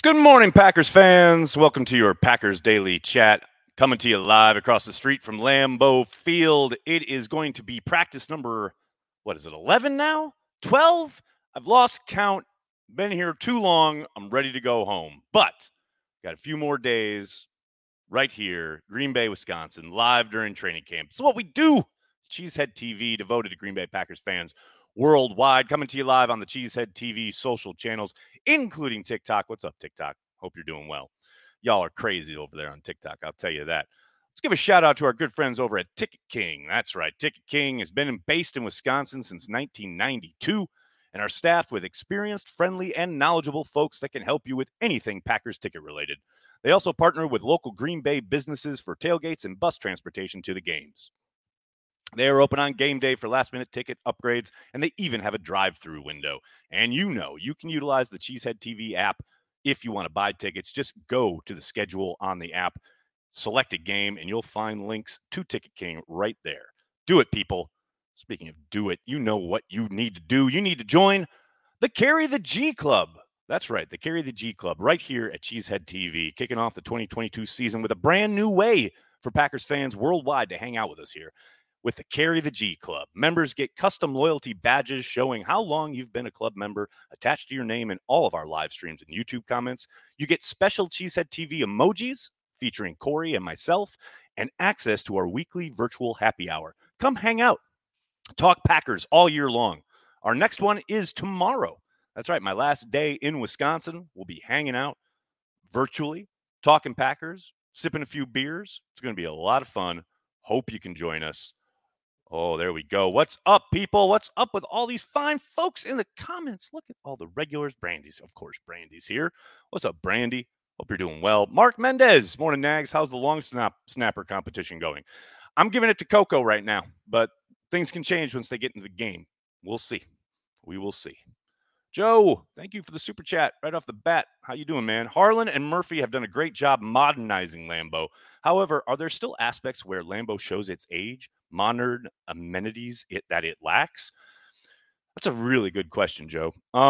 Good morning, Packers fans. Welcome to your Packers Daily Chat. Coming to you live across the street from Lambeau Field. It is going to be practice number, 11 now? 12? I've lost count. Been here too long. I'm ready to go home. But got a few more days right here, Green Bay, Wisconsin, live during training camp. It's what we do. Cheesehead TV, devoted to Green Bay Packers fans worldwide, coming to you live on the Cheesehead TV social channels, including TikTok. What's up, TikTok? Hope you're doing well. Y'all are crazy over there on TikTok, I'll tell you that. Let's give a shout out to our good friends over at Ticket King. That's right. Ticket King has been based in Wisconsin since 1992 and are staffed with experienced, friendly, and knowledgeable folks that can help you with anything Packers ticket related. They also partner with local Green Bay businesses for tailgates and bus transportation to the games. They are open on game day for last-minute ticket upgrades, and they even have a drive-through window. And you can utilize the Cheesehead TV app if you want to buy tickets. Just go to the schedule on the app, select a game, and you'll find links to Ticket King right there. Do it, people. Speaking of do it, you know what you need to do. You need to join the Carry the G Club. That's right, the Carry the G Club right here at Cheesehead TV, kicking off the 2022 season with a brand new way for Packers fans worldwide to hang out with us here. With the Carry the G Club, members get custom loyalty badges showing how long you've been a club member attached to your name in all of our live streams and YouTube comments. You get special Cheesehead TV emojis featuring Corey and myself and access to our weekly virtual happy hour. Come hang out. Talk Packers all year long. Our next one is tomorrow. That's right. My last day in Wisconsin. We'll be hanging out virtually, talking Packers, sipping a few beers. It's going to be a lot of fun. Hope you can join us. Oh, there we go. What's up, people? What's up with all these fine folks in the comments? Look at all the regulars. Brandy's, of course, Brandy's here. What's up, Brandy? Hope you're doing well. Mark Mendez. Morning, Nags. How's the long snapper competition going? I'm giving it to Coco right now, but things can change once they get into the game. We'll see. We will see. Joe, thank you for the super chat right off the bat. How you doing, man? Harlan and Murphy have done a great job modernizing Lambeau. However, are there still aspects where Lambeau shows its age, modern amenities that it lacks? That's a really good question, Joe.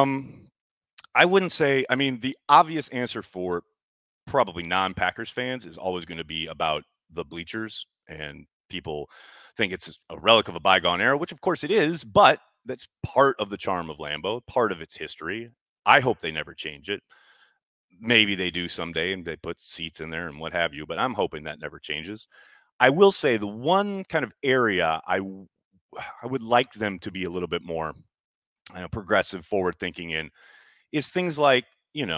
I wouldn't say, the obvious answer for probably non-Packers fans is always going to be about the bleachers, and people think it's a relic of a bygone era, which of course it is, but that's part of the charm of Lambeau, part of its history. I hope they never change it. Maybe they do someday and they put seats in there and what have you, but I'm hoping that never changes. I will say the one kind of area I would like them to be a little bit more progressive, forward thinking in is things like,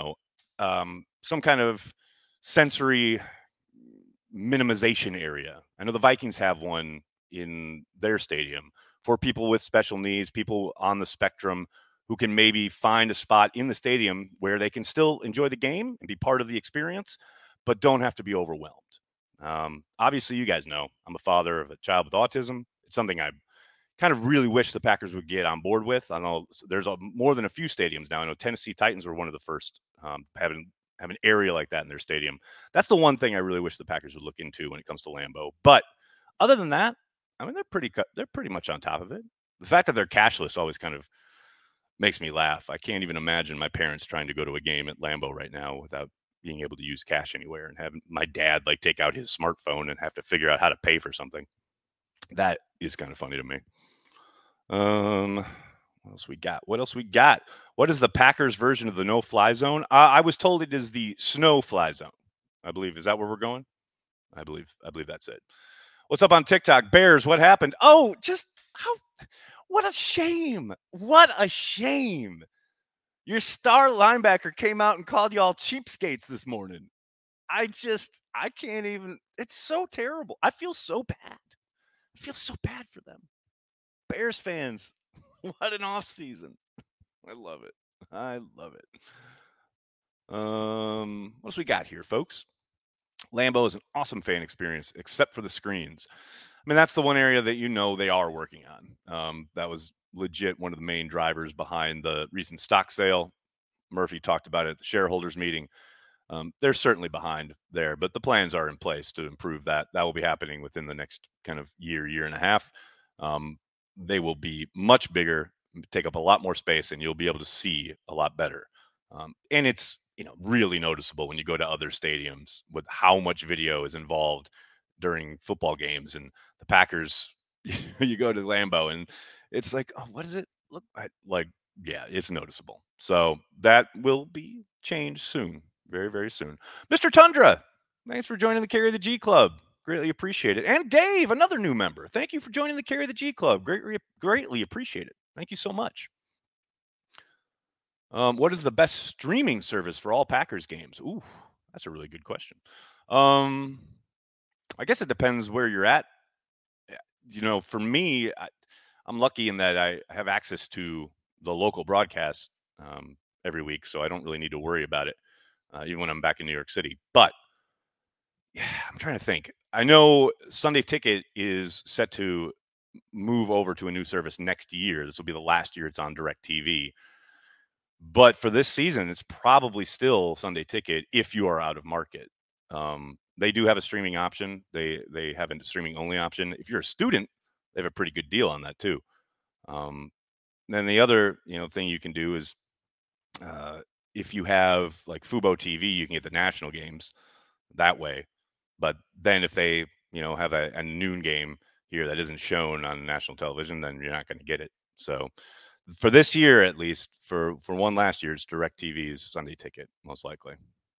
some kind of sensory minimization area. I know the Vikings have one in their stadium for people with special needs, people on the spectrum who can maybe find a spot in the stadium where they can still enjoy the game and be part of the experience, but don't have to be overwhelmed. Obviously, you guys know I'm a father of a child with autism. It's something I kind of really wish the Packers would get on board with. I know there's more than a few stadiums now. I know Tennessee Titans were one of the first having an area like that in their stadium. That's the one thing I really wish the Packers would look into when it comes to Lambeau. But other than that, they're pretty much on top of it. The fact that they're cashless always kind of makes me laugh. I can't even imagine my parents trying to go to a game at Lambeau right now without being able to use cash anywhere and having my dad take out his smartphone and have to figure out how to pay for something. That is kind of funny to me. What else we got? What is the Packers version of the no-fly zone? I was told it is the snow-fly zone. I believe. Is that where we're going? I believe that's it. What's up on TikTok? Bears, what happened? Oh, what a shame. What a shame. Your star linebacker came out and called y'all cheapskates this morning. I can't even. It's so terrible. I feel so bad. I feel so bad for them. Bears fans, what an off season. I love it. What else we got here, folks? Lambeau is an awesome fan experience, except for the screens. That's the one area that they are working on. That was legit one of the main drivers behind the recent stock sale. Murphy talked about it at the shareholders meeting. They're certainly behind there, but the plans are in place to improve that. That will be happening within the next kind of year and a half. They will be much bigger, take up a lot more space, and you'll be able to see a lot better. And it's really noticeable when you go to other stadiums with how much video is involved during football games. And the Packers, you go to Lambeau and it's like, oh, what does it look like? Yeah, it's noticeable. So that will be changed soon, very, very soon. Mr. Tundra, thanks for joining the Carry the G Club. Greatly appreciate it. And Dave, another new member. Thank you for joining the Carry the G Club. Greatly appreciate it. Thank you so much. What is the best streaming service for all Packers games? Ooh, that's a really good question. I guess it depends where you're at. For me, I'm lucky in that I have access to the local broadcast every week, so I don't really need to worry about it, even when I'm back in New York City. But yeah, I'm trying to think. I know Sunday Ticket is set to move over to a new service next year. This will be the last year it's on DirecTV. But for this season, it's probably still Sunday Ticket if you are out of market. They do have a streaming option. They have a streaming only option. If you're a student, they have a pretty good deal on that too. Then the other thing you can do is if you have like Fubo TV, you can get the national games that way. But then if they have a noon game here that isn't shown on national television, then you're not going to get it. So for this year, at least, for one last year's DirecTV's Sunday Ticket, most likely.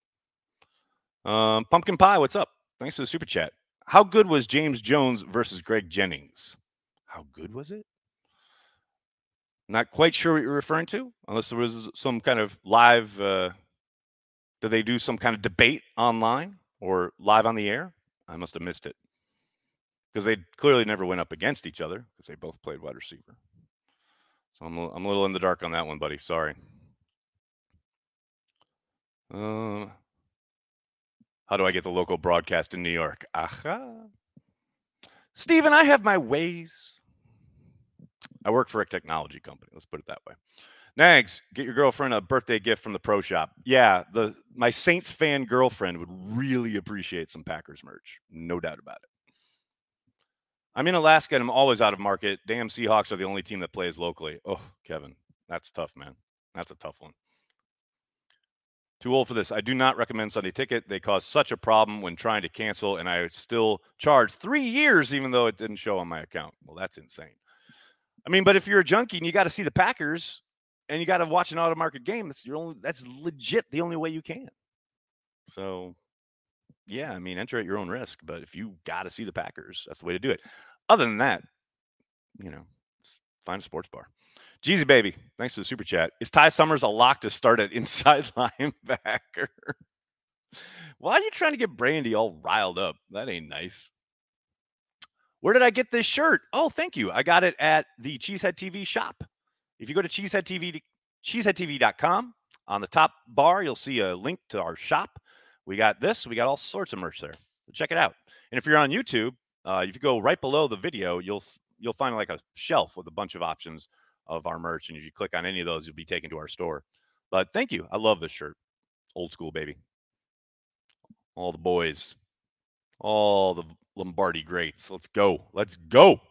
Pumpkin Pie, what's up? Thanks for the super chat. How good was James Jones versus Greg Jennings? How good was it? Not quite sure what you're referring to, unless there was some kind of live. Did they do some kind of debate online or live on the air? I must have missed it because they clearly never went up against each other because they both played wide receiver. So I'm a little in the dark on that one, buddy. Sorry. How do I get the local broadcast in New York? Aha. Steven, I have my ways. I work for a technology company. Let's put it that way. Nags, get your girlfriend a birthday gift from the Pro Shop. Yeah, my Saints fan girlfriend would really appreciate some Packers merch. No doubt about it. I'm in Alaska and I'm always out of market. Damn, Seahawks are the only team that plays locally. Oh, Kevin, that's tough, man. That's a tough one. Too old for this. I do not recommend Sunday Ticket. They cause such a problem when trying to cancel, and I still charge 3 years even though it didn't show on my account. Well, that's insane. I mean, but if you're a junkie and you got to see the Packers and you got to watch an out-of-market game, that's legit the only way you can. So, yeah, I mean, enter at your own risk. But if you got to see the Packers, that's the way to do it. Other than that, find a sports bar. Jeezy baby, thanks for the super chat. Is Ty Summers a lock to start at inside linebacker? Why are you trying to get Brandy all riled up? That ain't nice. Where did I get this shirt? Oh, thank you. I got it at the Cheesehead TV shop. If you go to cheeseheadtv.com, on the top bar, you'll see a link to our shop. We got this. We got all sorts of merch there. So check it out. And if you're on YouTube, if you go right below the video, you'll find like a shelf with a bunch of options of our merch. And if you click on any of those, you'll be taken to our store. But thank you. I love this shirt. Old school, baby. All the boys. All the Lombardi greats. Let's go. Let's go.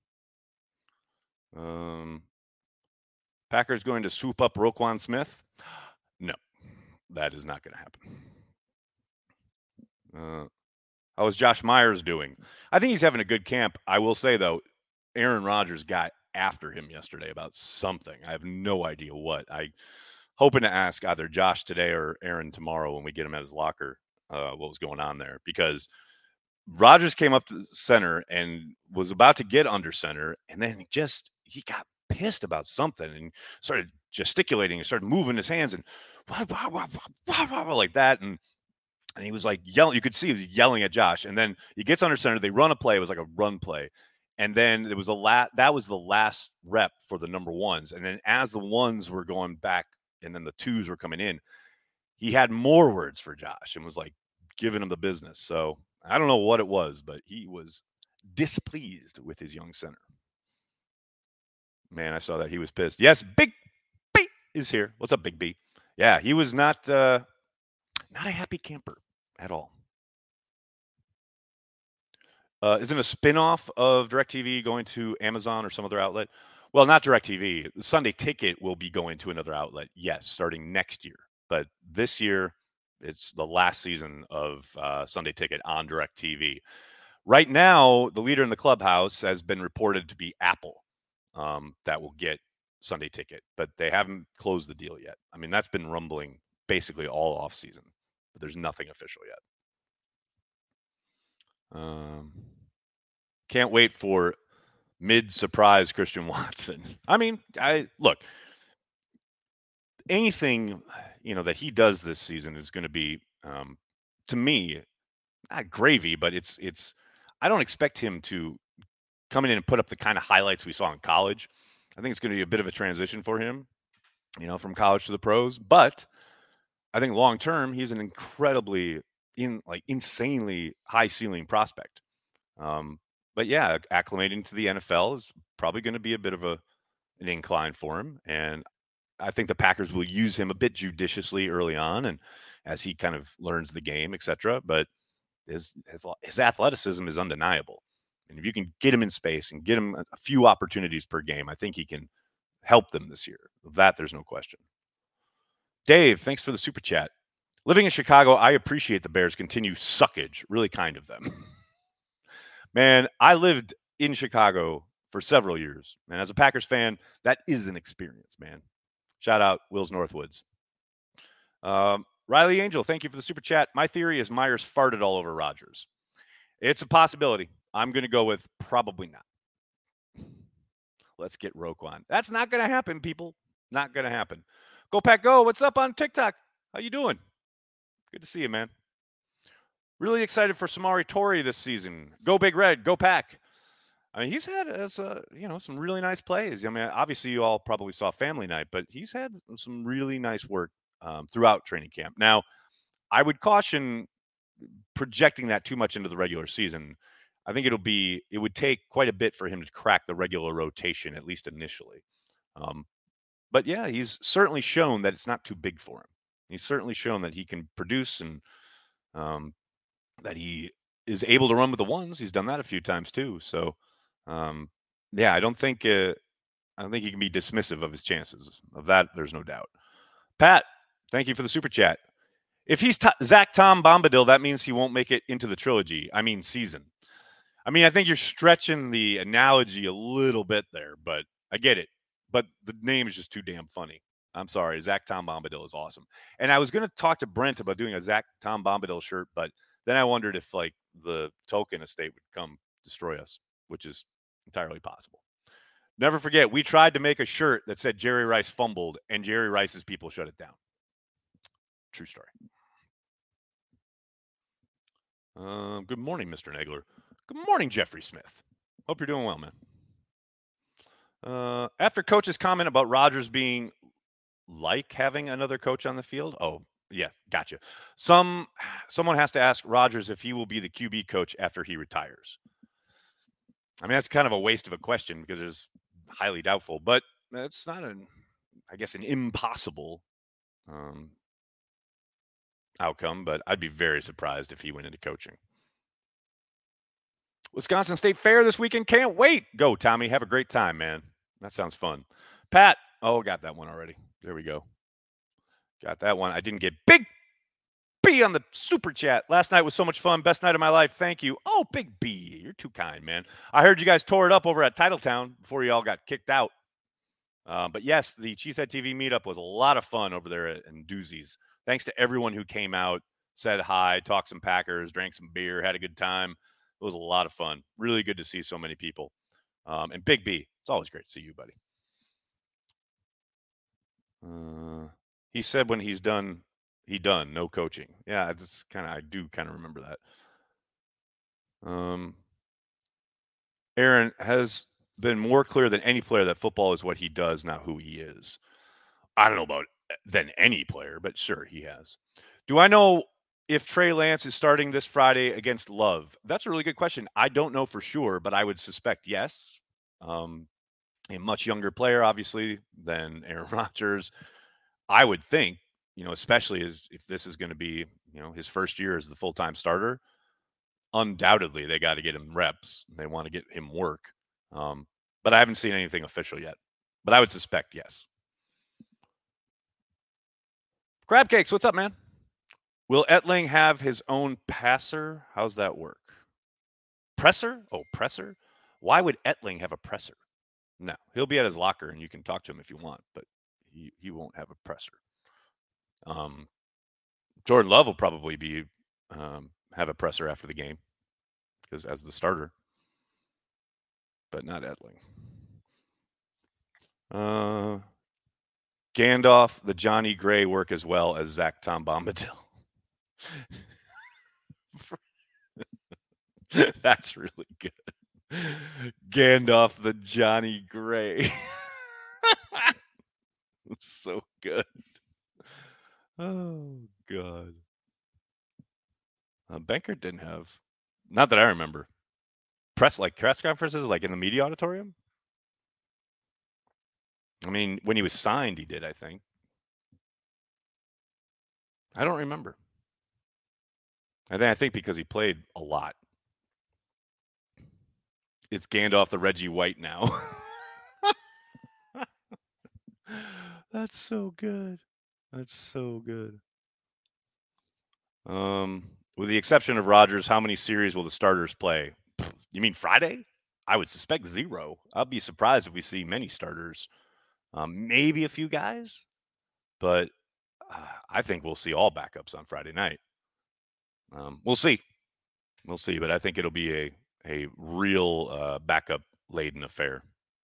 Packers going to swoop up Roquan Smith? No, that is not going to happen. How is Josh Myers doing? I think he's having a good camp. I will say, though, Aaron Rodgers got after him yesterday about something. I have no idea what. I hoping to ask either Josh today or Aaron tomorrow when we get him at his locker what was going on there, because Rodgers came up to center and was about to get under center, and then he got pissed about something and started gesticulating and started moving his hands and like that, and he was like yelling. You could see he was yelling at Josh, and then he gets under center. They run a play. It was like a run play, and then it was that was the last rep for the number ones, and then as the ones were going back and then the twos were coming in, he had more words for Josh and was like giving him the business. So I don't know what it was, but he was displeased with his young center. Man, I saw that. He was pissed. Yes, Big B is here. What's up, Big B? Yeah, he was not a happy camper at all. Isn't a spinoff of DirecTV going to Amazon or some other outlet? Well, not DirecTV. Sunday Ticket will be going to another outlet, yes, starting next year. But this year, it's the last season of Sunday Ticket on DirecTV. Right now, the leader in the clubhouse has been reported to be Apple, that will get Sunday Ticket, but they haven't closed the deal yet. I mean, that's been rumbling basically all off season, but there's nothing official yet. Can't wait for mid-surprise Christian Watson. I mean, look, anything that he does this season is going to be, to me, not gravy, but it's. I don't expect him to come in and put up the kind of highlights we saw in college. I think it's going to be a bit of a transition for him, from college to the pros. But I think long term, he's an incredibly, insanely high ceiling prospect. But yeah, acclimating to the NFL is probably going to be a bit of an incline for him, and I think the Packers will use him a bit judiciously early on, and as he kind of learns the game, etc. But his athleticism is undeniable, and if you can get him in space and get him a few opportunities per game, I think he can help them this year. Of that, there's no question. Dave, thanks for the super chat. Living in Chicago, I appreciate the Bears' continued suckage. Really kind of them. Man, I lived in Chicago for several years, and as a Packers fan, that is an experience, man. Shout out Wills Northwoods. Riley Angel, thank you for the super chat. My theory is Myers farted all over Rodgers. It's a possibility. I'm going to go with probably not. Let's get Roquan. That's not going to happen, people. Not going to happen. Go Pack Go. What's up on TikTok? How you doing? Good to see you, man. Really excited for Samori Torrey this season. Go Big Red. Go Pack. I mean, he's had some really nice plays. I mean, obviously you all probably saw Family Night, but he's had some really nice work throughout training camp. Now, I would caution projecting that too much into the regular season. I think it would take quite a bit for him to crack the regular rotation, at least initially. But yeah, he's certainly shown that it's not too big for him. He's certainly shown that he can produce and that he is able to run with the ones. He's done that a few times too. So, yeah, I don't think he can be dismissive of his chances. Of that, there's no doubt. Pat, thank you for the super chat. If he's Zach Tom Bombadil, that means he won't make it into the trilogy. I mean, season. I mean, I think you're stretching the analogy a little bit there, but I get it. But the name is just too damn funny. I'm sorry. Zach Tom Bombadil is awesome. And I was going to talk to Brent about doing a Zach Tom Bombadil shirt, but then I wondered if the Token estate would come destroy us, which is entirely possible. Never forget, we tried to make a shirt that said Jerry Rice fumbled, and Jerry Rice's people shut it down. True story. Good morning, Mr. Nagler. Good morning, Jeffrey Smith. Hope you're doing well, man. After coach's comment about Rodgers being like having another coach on the field. Oh, yeah, gotcha. Someone has to ask Rodgers if he will be the QB coach after he retires. I mean, that's kind of a waste of a question because it's highly doubtful, but it's not an impossible outcome, but I'd be very surprised if he went into coaching. Wisconsin State Fair this weekend. Can't wait. Go, Tommy. Have a great time, man. That sounds fun. Pat. Oh, got that one already. There we go. Got that one. I didn't get Big B on the super chat. Last night was so much fun. Best night of my life. Thank you. Oh, Big B. You're too kind, man. I heard you guys tore it up over at Titletown before you all got kicked out. But yes, the Cheesehead TV meetup was a lot of fun over there in Doozies. Thanks to everyone who came out, said hi, talked some Packers, drank some beer, had a good time. It was a lot of fun. Really good to see so many people. And Big B, it's always great to see you, buddy. He said when he's done, no coaching. Yeah, I do kind of remember that. Aaron has been more clear than any player that football is what he does, not who he is. I don't know about than any player, but sure, he has. Do I know if Trey Lance is starting this Friday against Love? That's a really good question. I don't know for sure, but I would suspect yes. A much younger player, obviously, than Aaron Rodgers. I would think, especially if this is going to be, his first year as the full-time starter, undoubtedly they got to get him reps. They want to get him work. But I haven't seen anything official yet. But I would suspect yes. Crab Cakes, what's up, man? Will Etling have his own passer? How's that work? Presser? Oh, presser? Why would Etling have a presser? No, he'll be at his locker and you can talk to him if you want, but he won't have a presser. Jordan Love will probably be have a presser after the game because as the starter, but not Etling. Gandalf, the Johnny Gray work as well as Zach Tom Bombadil. That's really good. Gandalf, the Johnny Gray. So good. Oh, God. Benkert didn't have, not that I remember, press conferences like in the media auditorium. I mean, when he was signed, he did, I think. I don't remember. I think because he played a lot. It's Gandalf the Reggie White now. That's so good. That's so good. With the exception of Rodgers, how many series will the starters play? You mean Friday? I would suspect 0. I'll be surprised if we see many starters. Maybe a few guys, but I think we'll see all backups on Friday night. We'll see. We'll see, but I think it'll be a real backup-laden affair.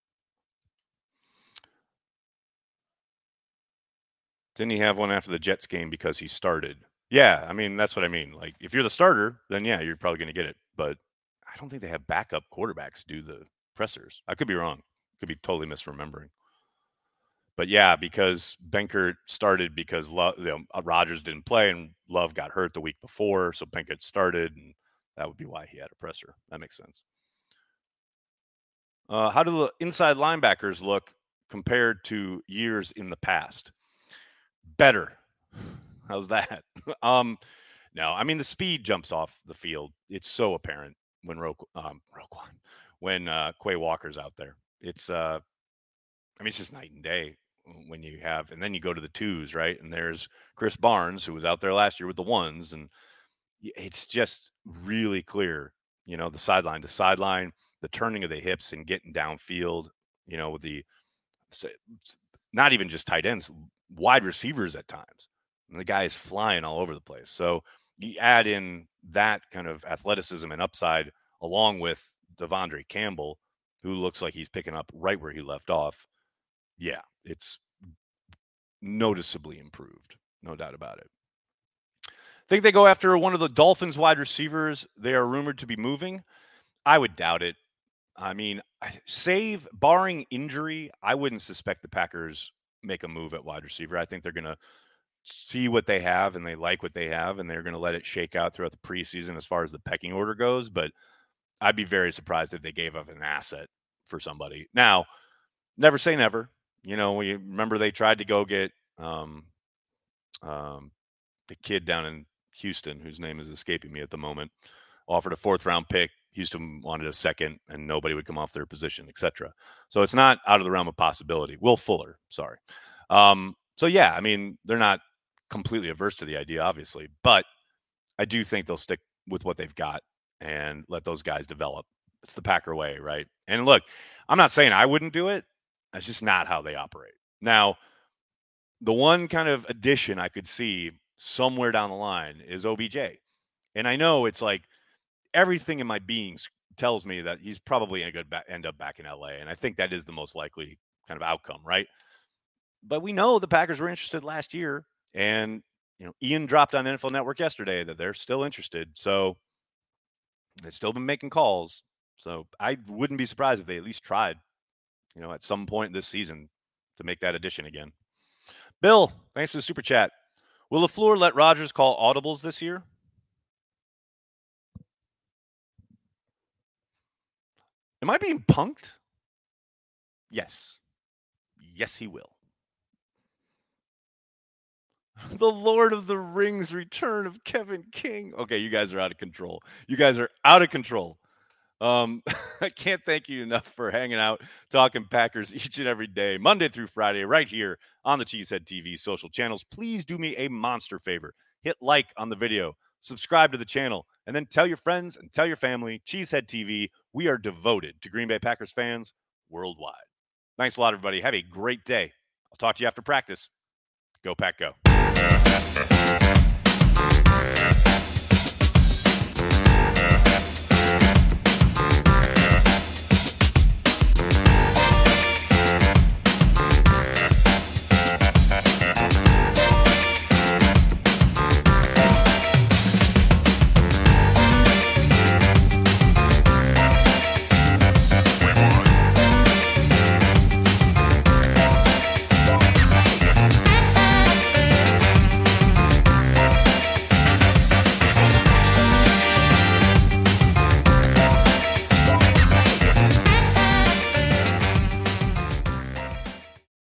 Didn't he have one after the Jets game because he started? Yeah, I mean, that's what I mean. Like, if you're the starter, then yeah, you're probably going to get it. But I don't think they have backup quarterbacks do the pressers. I could be wrong. Could be totally misremembering. But yeah, because Benkert started because Rodgers didn't play and Love got hurt the week before, so Benkert started, and that would be why he had a presser. That makes sense. How do the inside linebackers look compared to years in the past? Better. How's that? No, I mean the speed jumps off the field. It's so apparent when when Quay Walker's out there. It's I mean it's just night and day when you have, and then you go to the twos, right? And there's Chris Barnes who was out there last year with the ones, and it's just really clear, the sideline to sideline, the turning of the hips and getting downfield, with the not even just tight ends, wide receivers at times. And the guy is flying all over the place. So you add in that kind of athleticism and upside along with Devondre Campbell, who looks like he's picking up right where he left off. Yeah, it's noticeably improved. No doubt about it. Think they go after one of the Dolphins wide receivers they are rumored to be moving? I would doubt it. I mean, barring injury, I wouldn't suspect the Packers make a move at wide receiver. I think they're going to see what they have and they like what they have, and they're going to let it shake out throughout the preseason as far as the pecking order goes. But I'd be very surprised if they gave up an asset for somebody. Now, never say never. We remember they tried to go get the kid down in Houston, whose name is escaping me at the moment, offered a 4th-round pick. Houston wanted a 2nd, and nobody would come off their position, etc. So it's not out of the realm of possibility. Will Fuller, sorry. So yeah, I mean, they're not completely averse to the idea, obviously, but I do think they'll stick with what they've got and let those guys develop. It's the Packer way, right? And look, I'm not saying I wouldn't do it. That's just not how they operate. Now, the one kind of addition I could see somewhere down the line is OBJ. And I know it's like everything in my being tells me that he's probably going to end up back in LA. And I think that is the most likely kind of outcome, right? But we know the Packers were interested last year. And, Ian dropped on NFL Network yesterday that they're still interested. So they've still been making calls. So I wouldn't be surprised if they at least tried, at some point this season to make that addition again. Bill, thanks for the super chat. Will LaFleur let Rodgers call audibles this year? Am I being punked? Yes. Yes, he will. The Lord of the Rings return of Kevin King. Okay, you guys are out of control. You guys are out of control. I can't thank you enough for hanging out, talking Packers each and every day, Monday through Friday, right here on the Cheesehead TV social channels. Please do me a monster favor. Hit like on the video, subscribe to the channel, and then tell your friends and tell your family. Cheesehead TV, we are devoted to Green Bay Packers fans worldwide. Thanks a lot, everybody. Have a great day. I'll talk to you after practice. Go Pack Go.